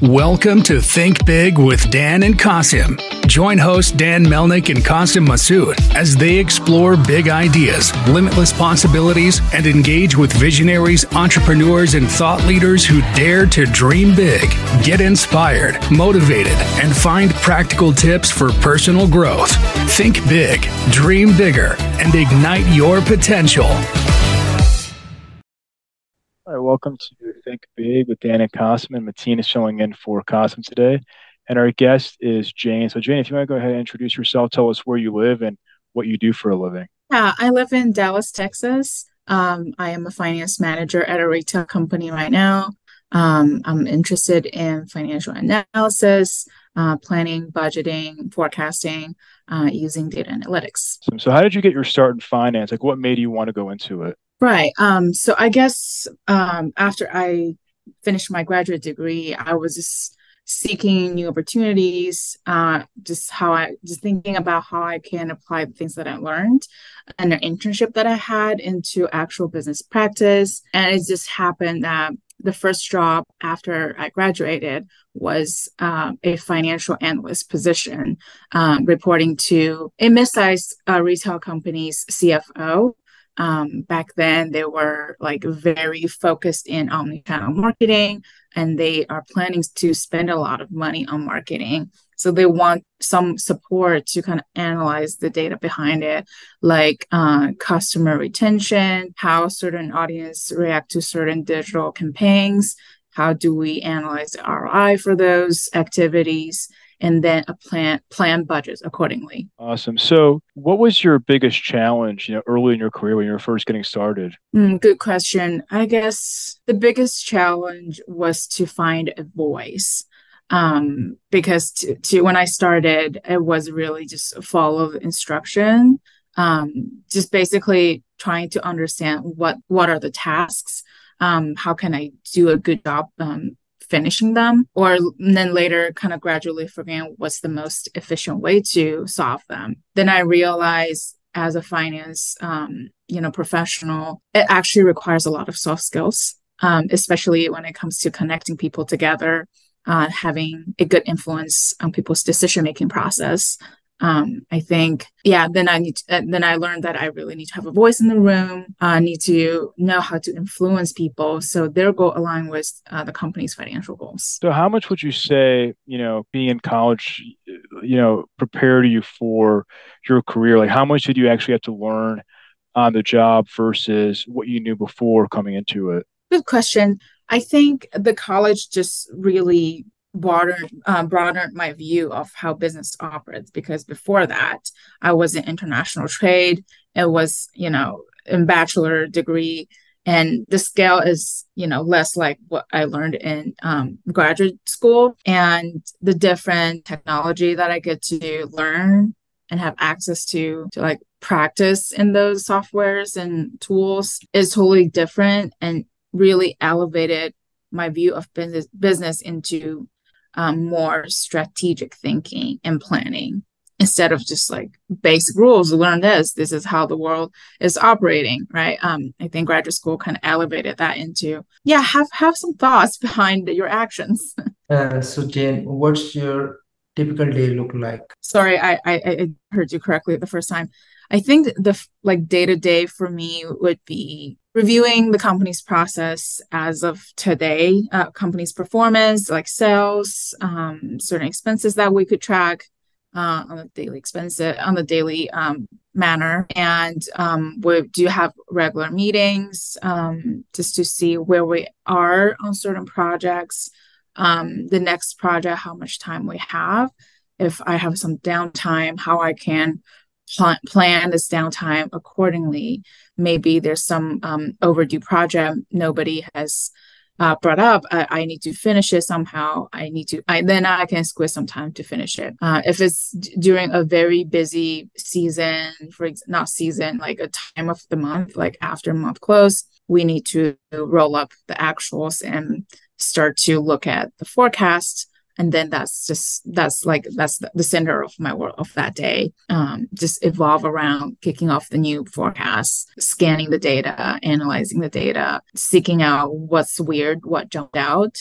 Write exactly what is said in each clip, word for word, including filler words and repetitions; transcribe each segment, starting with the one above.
Welcome to Think Big with Dan and Qasim. Join hosts Dan Melnick and Qasim Masood as they explore big ideas, limitless possibilities, and engage with visionaries, entrepreneurs, and thought leaders who dare to dream big, get inspired, motivated, and find practical tips for personal growth. Think big, dream bigger, and ignite your potential. All right, welcome to Think Big with Dan and Qasim, and Mateen is showing in for Qasim today. And our guest is Jane. So Jane, if you want to go ahead and introduce yourself, tell us where you live and what you do for a living. Yeah, I live in Dallas, Texas. Um, I am a finance manager at a retail company right now. Um, I'm interested in financial analysis, uh, planning, budgeting, forecasting, uh, using data analytics. So, so how did you get your start in finance? Like what made you want to go into it? Right. Um, so I guess um, after I finished my graduate degree, I was just seeking new opportunities, uh, just how I just thinking about how I can apply the things that I learned and an internship that I had into actual business practice. And it just happened that the first job after I graduated was um, a financial analyst position, um, reporting to a mid-sized uh, retail company's C F O. Um, back then, they were like very focused in omnichannel marketing, and they are planning to spend a lot of money on marketing. So they want some support to kind of analyze the data behind it, like uh, customer retention, how certain audience react to certain digital campaigns, how do we analyze the R O I for those activities, and then a plan plan budgets accordingly. Awesome. So what was your biggest challenge, you know, early in your career when you were first getting started? Mm, good question. I guess the biggest challenge was to find a voice. Um, because to, to when I started, it was really just follow the instruction, um, just basically trying to understand what, what are the tasks, um, how can I do a good job um, finishing them, or then later kind of gradually figuring what's the most efficient way to solve them. Then I realized as a finance, um, you know, professional, it actually requires a lot of soft skills, um, especially when it comes to connecting people together, uh, having a good influence on people's decision-making process. Um, I think, yeah, then I need, to, uh, then I learned that I really need to have a voice in the room. I uh, need to know how to influence people so their goal align with uh, the company's financial goals. So how much would you say, you know, being in college, you know, prepared you for your career? Like how much did you actually have to learn on the job versus what you knew before coming into it? Good question. I think the college just really broadened, uh, broadened my view of how business operates, because before that, I was in international trade. It was, you know, in bachelor degree, and the scale is, you know, less like what I learned in um, graduate school, and the different technology that I get to learn and have access to, to like practice in those softwares and tools is totally different, and really elevated my view of business business into Um, more strategic thinking and planning instead of just like basic rules. Learn this. This is how the world is operating, right? Um, I think graduate school kind of elevated that into, yeah, have have some thoughts behind your actions. Uh, so Jane, what's your typical day look like? Sorry, I, I I heard you correctly the first time. I think the like day to day for me would be reviewing the company's process as of today, uh, company's performance, like sales, um, certain expenses that we could track uh, on the daily expenses, on the daily um, manner. And um, we do have regular meetings um, just to see where we are on certain projects, um, the next project, how much time we have. If I have some downtime, how I can pl- plan this downtime accordingly. Maybe there's some um, overdue project nobody has uh, brought up. I, I need to finish it somehow. I need to, I, then I can squeeze some time to finish it. Uh, if it's d- during a very busy season, for ex- not season, like a time of the month, like after month close, we need to roll up the actuals and start to look at the forecast. And then that's just, that's like, that's the, the center of my work of that day. Um, just evolve around kicking off the new forecast, scanning the data, analyzing the data, seeking out what's weird, what jumped out,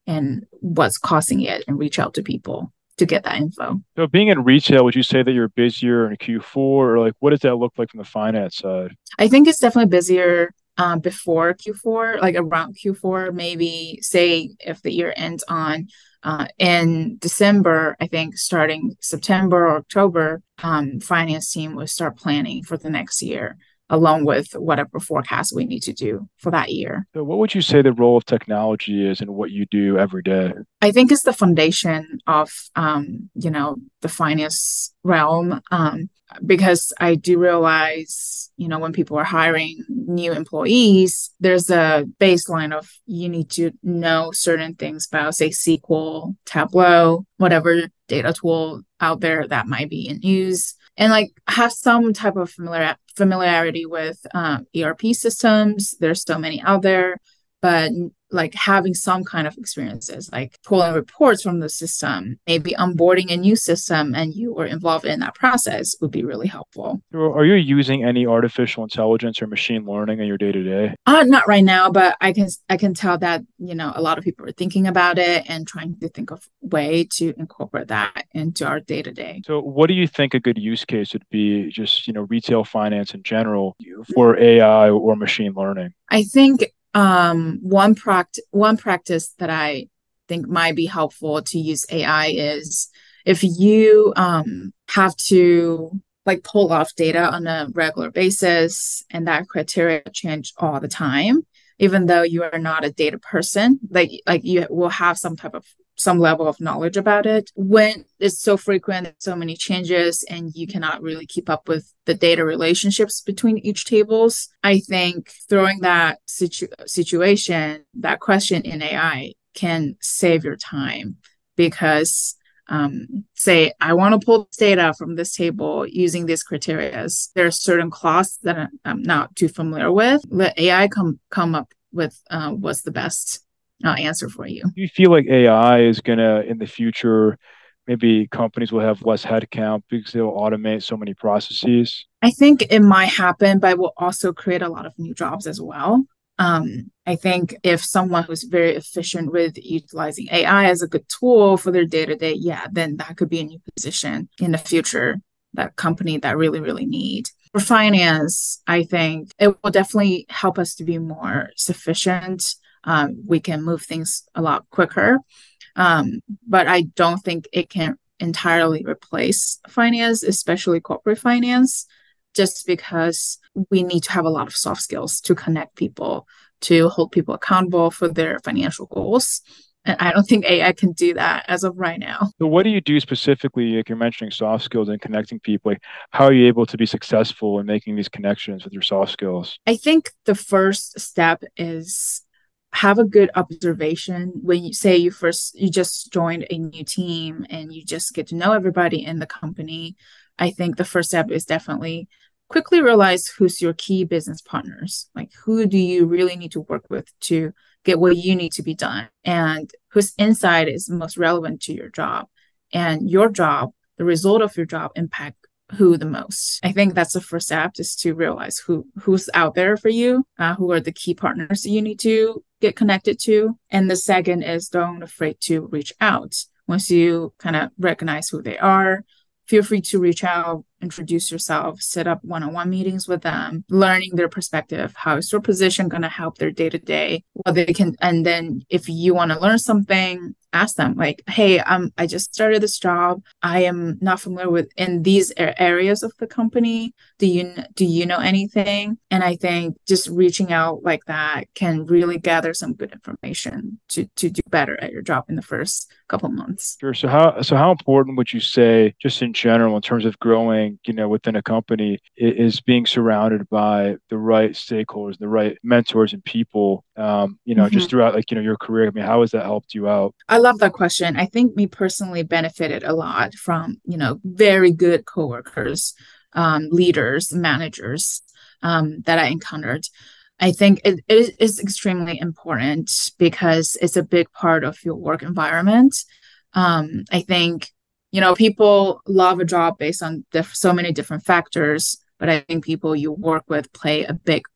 and what's causing it and reach out to people to get that info. So being in retail, would you say that you're busier in Q four, or like what does that look like from the finance side? I think it's definitely busier um, before Q four, like around Q four, maybe say if the year ends on uh, in December, I think starting September or October, um, finance team will start planning for the next year, along with whatever forecast we need to do for that year. So what would you say the role of technology is in what you do every day? I think it's the foundation of, um, you know, the finance realm, um, because I do realize, you know, when people are hiring new employees, there's a baseline of you need to know certain things about, say, S Q L, Tableau, whatever data tool out there that might be in use, and like have some type of familiar familiarity with um, E R P systems. There's so many out there, but like having some kind of experiences, like pulling reports from the system, maybe onboarding a new system and you were involved in that process would be really helpful. Are you using any artificial intelligence or machine learning in your day to day? Uh, not right now, but I can I can tell that, you know, a lot of people are thinking about it and trying to think of a way to incorporate that into our day to day. So what do you think a good use case would be, just, you know, retail finance in general for A I or machine learning? I think um, one pract one practice that I think might be helpful to use A I is if you um, have to like pull off data on a regular basis and that criteria change all the time, even though you are not a data person, like like you will have some type of some level of knowledge about it. When it's so frequent, so many changes, and you cannot really keep up with the data relationships between each tables, I think throwing that situ- situation, that question in A I can save your time because um, say, I want to pull this data from this table using these criteria. There are certain clauses that I'm not too familiar with. Let A I come come up with uh, what's the best uh, answer for you. Do you feel like A I is going to, in the future, maybe companies will have less headcount because they'll automate so many processes? I think it might happen, but it will also create a lot of new jobs as well. Um, I think if someone who's very efficient with utilizing A I as a good tool for their day-to-day, yeah, then that could be a new position in the future that company that really, really need. For finance, I think it will definitely help us to be more sufficient. Um, we can move things a lot quicker. Um, but I don't think it can entirely replace finance, especially corporate finance, just because we need to have a lot of soft skills to connect people, to hold people accountable for their financial goals. And I don't think A I can do that as of right now. So what do you do specifically, like you're mentioning soft skills and connecting people? Like, how are you able to be successful in making these connections with your soft skills? I think the first step is have a good observation. When you say you first, you just joined a new team and you just get to know everybody in the company, I think the first step is definitely quickly realize who's your key business partners. Like, who do you really need to work with to get what you need to be done, and whose insight is most relevant to your job, and your job, the result of your job impact who the most. I think that's the first step, is to realize who who's out there for you, uh, who are the key partners that you need to get connected to. And the second is don't afraid to reach out. Once you kind of recognize who they are, feel free to reach out, introduce yourself, set up one-on-one meetings with them, learning their perspective. How is your position going to help their day-to-day? What they can, and then if you want to learn something, ask them like, hey, um, I just started this job. I am not familiar with in these areas of the company. Do you do you know anything? And I think just reaching out like that can really gather some good information to to do better at your job in the first couple months. Sure. So how so how important would you say, just in general, in terms of growing, you know, within a company, is being surrounded by the right stakeholders, the right mentors and people, um, you know, mm-hmm. just throughout, like, you know, your career? I mean, how has that helped you out? I love that question. I think me personally benefited a lot from, you know, very good coworkers, um, leaders, managers um, that I encountered. I think it, it is extremely important because it's a big part of your work environment. Um, I think, you know, people love a job based on diff- so many different factors, but I think people you work with play a big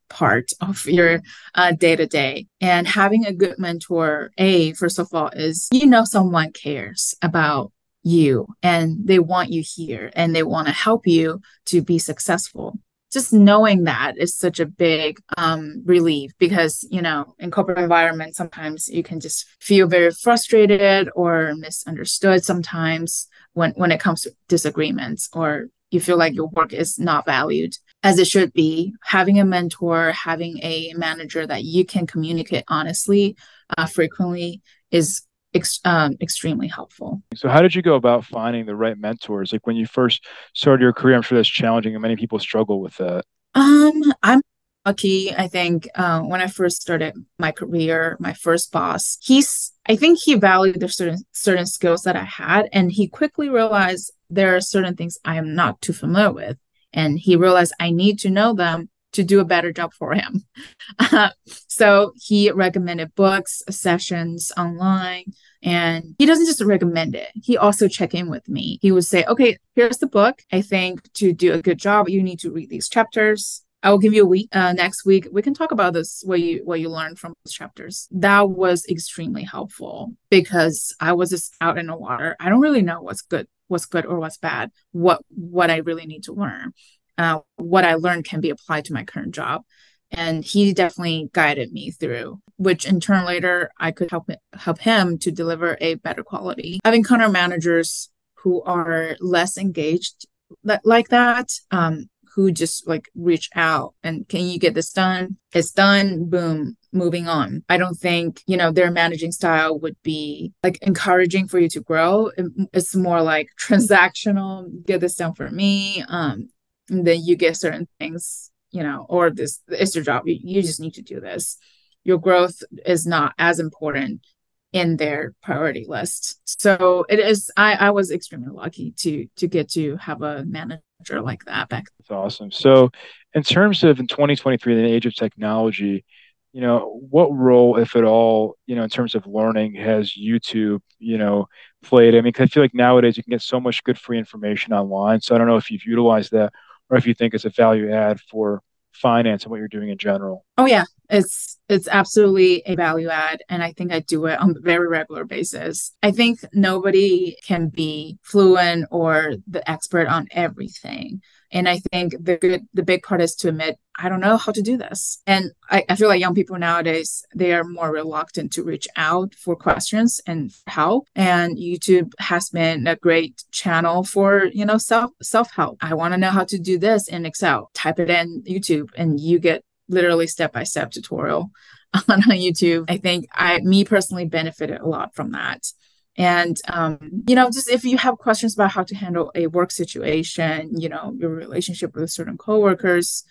part of your uh, day-to-day. And having a good mentor, A, first of all, is you know someone cares about you and they want you here and they want to help you to be successful. Just knowing that is such a big um, relief because, you know, in corporate environment, sometimes you can just feel very frustrated or misunderstood sometimes when, when it comes to disagreements, or you feel like your work is not valued as it should be. Having a mentor, having a manager that you can communicate honestly, uh, frequently is ex- um, extremely helpful. So how did you go about finding the right mentors? Like when you first started your career, I'm sure that's challenging and many people struggle with that. Um, I'm lucky. I think uh, when I first started my career, my first boss, he's, I think he valued the certain certain skills that I had, and he quickly realized there are certain things I am not too familiar with, and he realized I need to know them to do a better job for him. Uh, so he recommended books, sessions online, and he doesn't just recommend it. He also check in with me. He would say, okay, here's the book. I think to do a good job, you need to read these chapters. I will give you a week. Uh, next week, we can talk about this, what you what you learned from those chapters. That was extremely helpful because I was just out in the water. I don't really know what's good, what's good or what's bad, what what I really need to learn. Uh, what I learned can be applied to my current job. And he definitely guided me through, which in turn later I could help help him to deliver a better quality. I've encountered managers who are less engaged like that, um, who just like reach out and can you get this done? It's done, boom, moving on. I don't think, you know, their managing style would be like encouraging for you to grow. It's more like transactional, get this done for me. Um, and then you get certain things, you know, or this, it's your job. You, you just need to do this. Your growth is not as important in their priority list. So it is, I, I was extremely lucky to, to get to have a manager like that back. That's awesome. So in terms of in twenty twenty-three, in the age of technology, you know, what role, if at all, you know, in terms of learning has YouTube, you know, played? I mean, 'cause I feel like nowadays you can get so much good free information online. So I don't know if you've utilized that or if you think it's a value add for finance and what you're doing in general. Oh yeah, it's it's absolutely a value add, and I think I do it on a very regular basis. I think nobody can be fluent or the expert on everything. And I think the good, the big part is to admit, I don't know how to do this. And I, I feel like young people nowadays, they are more reluctant to reach out for questions and help. And YouTube has been a great channel for, you know, self, self-help. I want to know how to do this in Excel. Type it in YouTube and you get literally step-by-step tutorial on YouTube. I think I, me personally benefited a lot from that. And, um, you know, just if you have questions about how to handle a work situation, you know, your relationship with certain coworkers,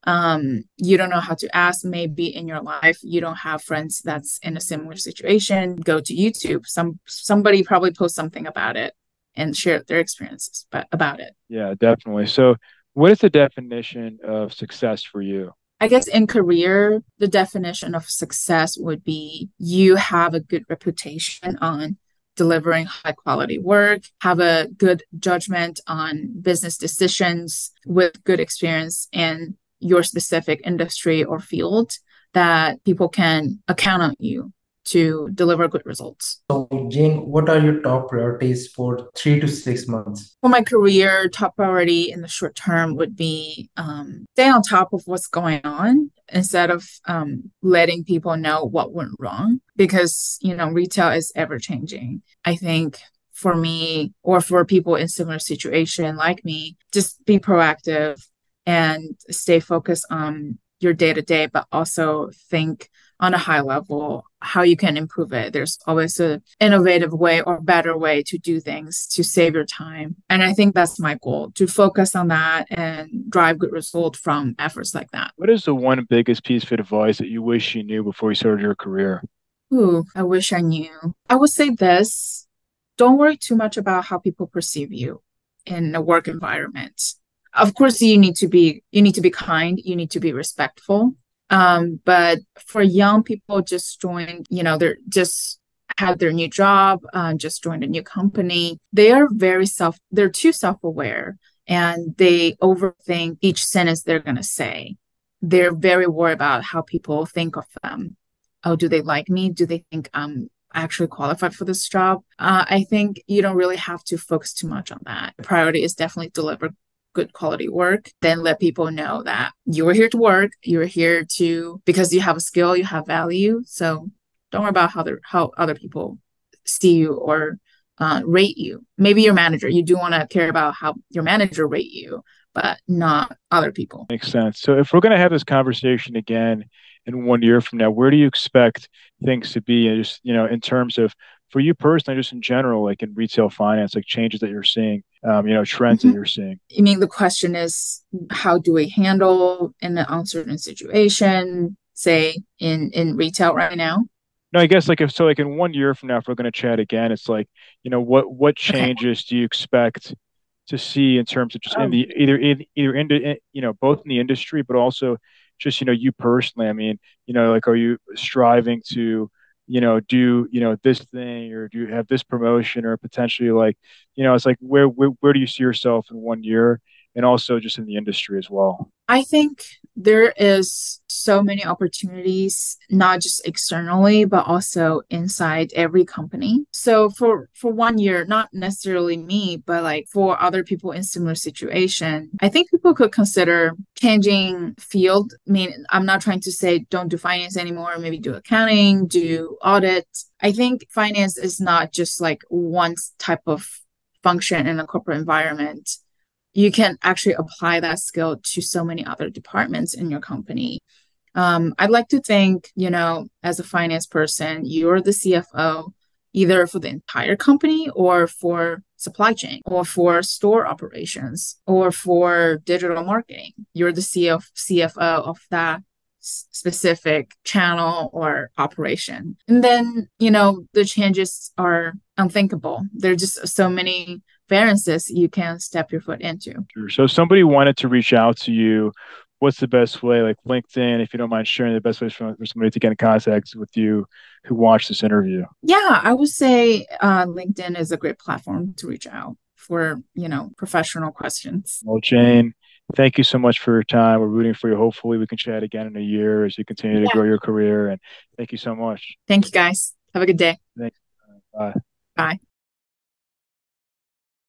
um, you don't know how to ask, maybe in your life, you don't have friends that's in a similar situation, go to YouTube. Some, somebody probably post something about it and share their experiences but, about it. Yeah, definitely. So what is the definition of success for you? I guess in career, the definition of success would be you have a good reputation on delivering high quality work, have a good judgment on business decisions with good experience in your specific industry or field that people can account on you to deliver good results. So, Jane, what are your top priorities for three to six months? For my career, top priority in the short term would be um, stay on top of what's going on instead of um, letting people know what went wrong, because, you know, retail is ever changing. I think for me or for people in similar situation like me, just be proactive and stay focused on your day to day, but also think on a high level how you can improve it. There's always an innovative way or better way to do things to save your time. And I think that's my goal, to focus on that and drive good result from efforts like that. What is the one biggest piece of advice that you wish you knew before you started your career? Ooh, I wish I knew. I would say this: don't worry too much about how people perceive you in a work environment. Of course, you need to be you need to be kind, you need to be respectful. Um, but for young people just joined, you know, they're just had their new job, uh, just joined a new company. They are very self, they're too self-aware and they overthink each sentence they're going to say. they're very worried about how people think of them. Oh, do they like me? Do they think I'm actually qualified for this job? Uh, I think you don't really have to focus too much on that. The priority is definitely deliver good quality work. Then let people know that you're here to work. You're here to because you have a skill, you have value. So don't worry about how the how other people see you or uh, rate you. Maybe your manager. You do want to care about how your manager rate you, but not other people. Makes sense. So if we're going to have this conversation again in one year from now, where do you expect things to be? And just, you know, in terms of for you personally, just in general, like in retail finance, like changes that you're seeing, um, you know, trends Mm-hmm. that you're seeing. I mean, the question is, how do we handle in an uncertain situation, say in in retail right now? No, I guess like if so, like in one year from now, if we're going to chat again, it's like, you know, what what Okay. changes do you expect to see in terms of just in Oh, the either in either in the you know both in the industry, but also just you know you personally. I mean, you know, like are you striving to you know do you know this thing or do you have this promotion or potentially like you know it's like where where where do you see yourself in one year and also just in the industry as well? I think there is so many opportunities, not just externally, but also inside every company. So for for one year, not necessarily me, but like for other people in similar situation, I think people could consider changing field. I mean, I'm not trying to say don't do finance anymore, maybe do accounting, do audit. I think finance is not just like one type of function in a corporate environment. You can actually apply that skill to so many other departments in your company. Um, I'd like to think, you know, as a finance person, you're the C F O, either for the entire company or for supply chain or for store operations or for digital marketing. You're the C F- C F O of that specific channel or operation. And then, you know, the changes are unthinkable. There are just so many variances you can step your foot into. Sure. So if somebody wanted to reach out to you, what's the best way? Like LinkedIn, if you don't mind sharing the best ways for, for somebody to get in contact with you who watched this interview. Yeah, I would say uh, LinkedIn is a great platform to reach out for, you know, professional questions. Well, Jane, thank you so much for your time. We're rooting for you. Hopefully, we can chat again in a year as you continue to Yeah. grow your career. And thank you so much. Thank you guys. Have a good day. Thanks. Bye. Bye.